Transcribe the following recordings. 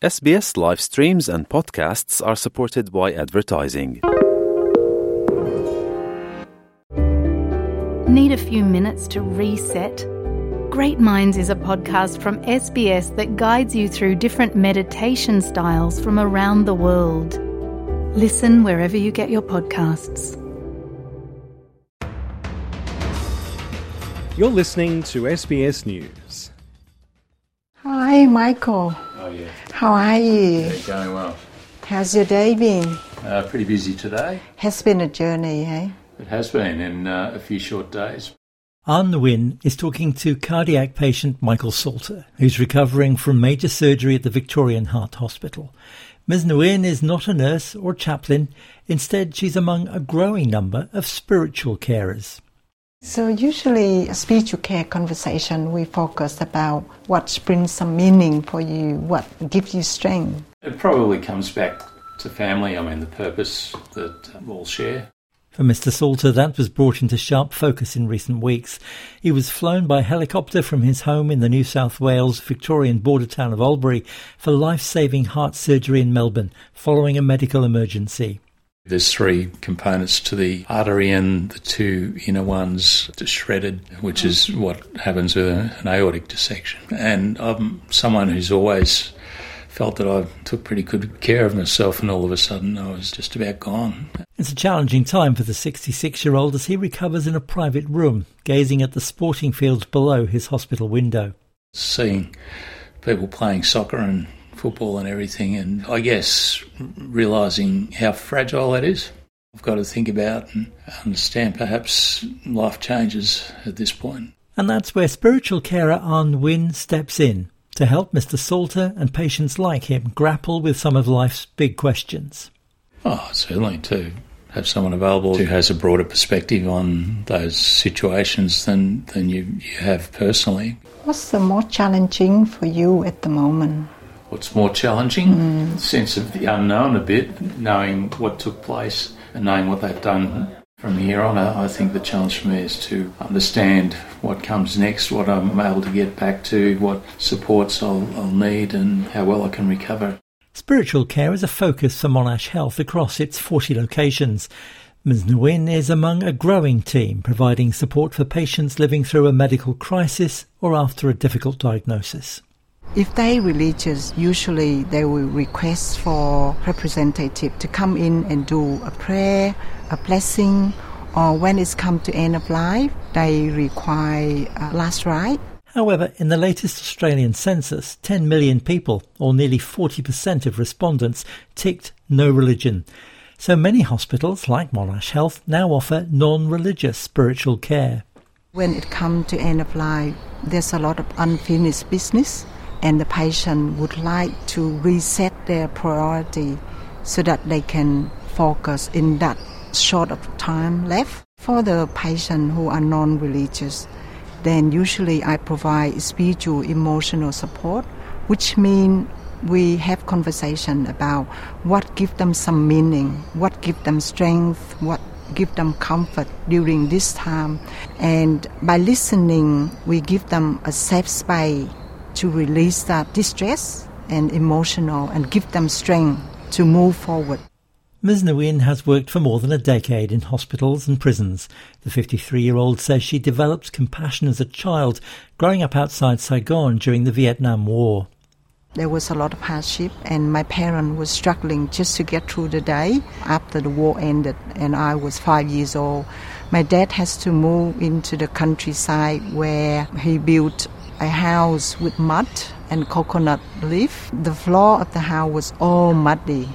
SBS live streams and podcasts are supported by advertising. Need a few minutes to reset? Great Minds is a podcast from SBS that guides you through different meditation styles from around the world. Listen wherever you get your podcasts. You're listening to SBS News. Hi, Michael. Oh, yeah. How are you? Yeah, going well. How's your day been? Pretty busy today. Has been a journey, eh? It has been in a few short days. An Nguyen is talking to cardiac patient Michael Salter, who's recovering from major surgery at the Victorian Heart Hospital. Ms Nguyen is not a nurse or chaplain. Instead, she's among a growing number of spiritual carers. So usually a spiritual care conversation, we focus about what brings some meaning for you, what gives you strength. It probably comes back to family, the purpose that we'll share. For Mr Salter, that was brought into sharp focus in recent weeks. He was flown by helicopter from his home in the New South Wales Victorian border town of Albury for life-saving heart surgery in Melbourne following a medical emergency. There's three components to the artery and the two inner ones are shredded, which is what happens with an aortic dissection. And I'm someone who's always felt that I took pretty good care of myself, and all of a sudden I was just about gone. It's a challenging time for the 66-year-old as he recovers in a private room, gazing at the sporting fields below his hospital window. Seeing people playing soccer and football and everything, and I guess realising how fragile that is. I've got to think about and understand perhaps life changes at this point. And that's where spiritual carer An Nguyen steps in to help Mr Salter and patients like him grapple with some of life's big questions. Oh, certainly, to have someone available who has a broader perspective on those situations than you have personally. What's the more challenging for you at the moment? What's more challenging? Sense of the unknown a bit, knowing what took place and knowing what they've done. From here on, I think the challenge for me is to understand what comes next, what I'm able to get back to, what supports I'll need and how well I can recover. Spiritual care is a focus for Monash Health across its 40 locations. Ms Nguyen is among a growing team providing support for patients living through a medical crisis or after a difficult diagnosis. If they're religious, usually they will request for representative to come in and do a prayer, a blessing, or when it's come to end of life, they require a last rite. However, in the latest Australian census, 10 million people, or nearly 40% of respondents, ticked no religion. So many hospitals, like Monash Health, now offer non-religious spiritual care. When it comes to end of life, there's a lot of unfinished business, and the patient would like to reset their priority so that they can focus in that short of time left. For the patient who are non-religious, then usually I provide spiritual emotional support, which means we have conversation about what gives them some meaning, what gives them strength, what gives them comfort during this time. And by listening, we give them a safe space to release that distress and emotional and give them strength to move forward. Ms Nguyen has worked for more than a decade in hospitals and prisons. The 53-year-old says she developed compassion as a child, growing up outside Saigon during the Vietnam War. There was a lot of hardship, and my parents were struggling just to get through the day after the war ended, and I was 5 years old. My dad has to move into the countryside where he built a house with mud and coconut leaf. The floor of the house was all muddy.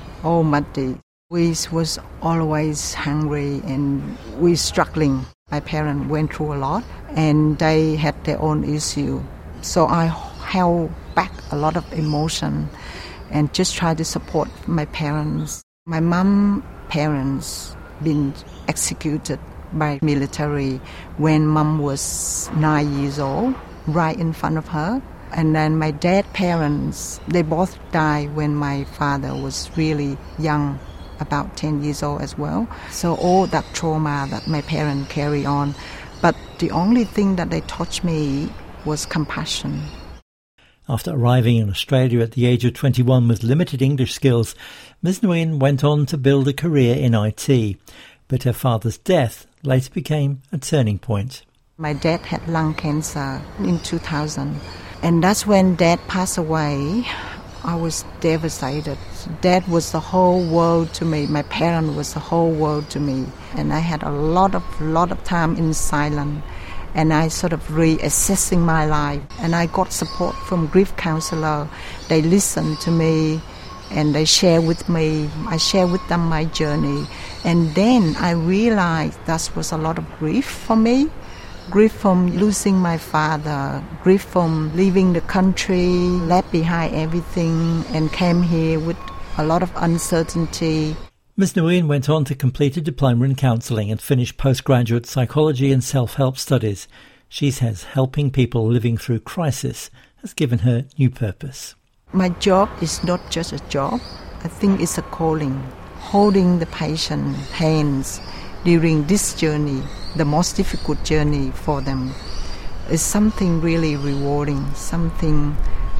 We was always hungry and we struggling. My parents went through a lot and they had their own issue. So I held back a lot of emotion and just tried to support my parents. My mom's parents been executed by military when mom was 9 years old, right in front of her. And then my dad's parents, they both died when my father was really young, about 10 years old as well. So all that trauma that my parents carry on. But the only thing that they taught me was compassion. After arriving in Australia at the age of 21 with limited English skills, Ms Nguyen went on to build a career in IT, but her father's death later became a turning point. My dad had lung cancer in 2000, and that's when Dad passed away. I was devastated. Dad was the whole world to me. My parent was the whole world to me, and I had a lot of time in silence. And I sort of reassessing my life. And I got support from grief counselor. They listened to me and they share with me. I share with them my journey. And then I realized that was a lot of grief for me. Grief from losing my father, grief from leaving the country, left behind everything and came here with a lot of uncertainty. Ms Nguyen went on to complete a diploma in counselling and finish postgraduate psychology and self-help studies. She says helping people living through crisis has given her new purpose. My job is not just a job. I think it's a calling. Holding the patient's hands during this journey, the most difficult journey for them, is something really rewarding, something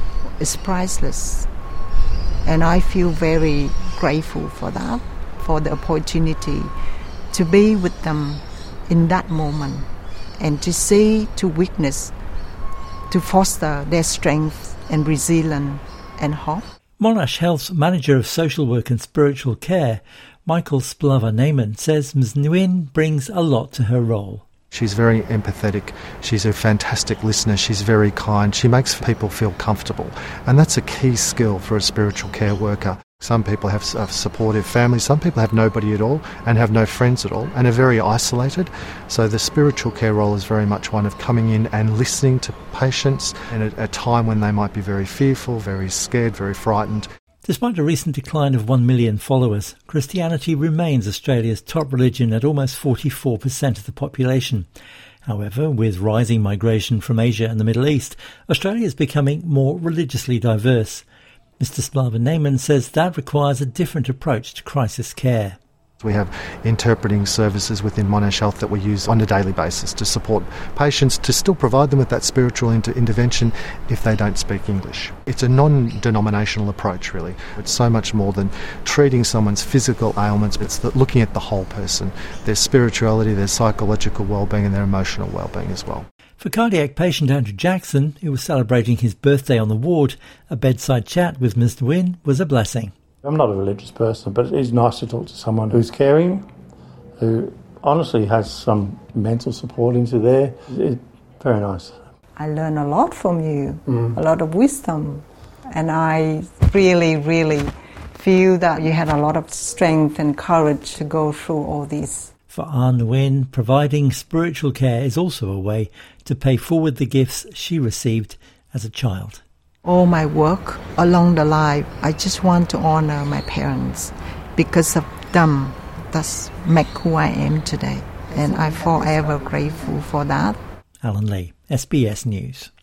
is priceless. And I feel very grateful for that, for the opportunity to be with them in that moment and to see, to witness, to foster their strength and resilience and hope. Monash Health's Manager of Social Work and Spiritual Care, Michael Splava-Naiman, says Ms Nguyen brings a lot to her role. She's very empathetic, she's a fantastic listener, she's very kind, she makes people feel comfortable. And that's a key skill for a spiritual care worker. Some people have a supportive family, some people have nobody at all and have no friends at all and are very isolated. So the spiritual care role is very much one of coming in and listening to patients in a time when they might be very fearful, very scared, very frightened. Despite a recent decline of 1 million followers, Christianity remains Australia's top religion at almost 44% of the population. However, with rising migration from Asia and the Middle East, Australia is becoming more religiously diverse. Mr Splava-Naiman says that requires a different approach to crisis care. We have interpreting services within Monash Health that we use on a daily basis to support patients, to still provide them with that spiritual intervention if they don't speak English. It's a non-denominational approach, really. It's so much more than treating someone's physical ailments. It's looking at the whole person, their spirituality, their psychological well-being and their emotional well-being as well. For cardiac patient Andrew Jackson, who was celebrating his birthday on the ward, a bedside chat with Ms Nguyen was a blessing. I'm not a religious person, but it is nice to talk to someone who's caring, who honestly has some mental support into there. It's very nice. I learn a lot from you, a lot of wisdom, and I really, really feel that you had a lot of strength and courage to go through all this. For An Nguyen, providing spiritual care is also a way to pay forward the gifts she received as a child. All my work along the line, I just want to honour my parents. Because of them, that's make who I am today. And I'm forever grateful for that. Alan Lee, SBS News.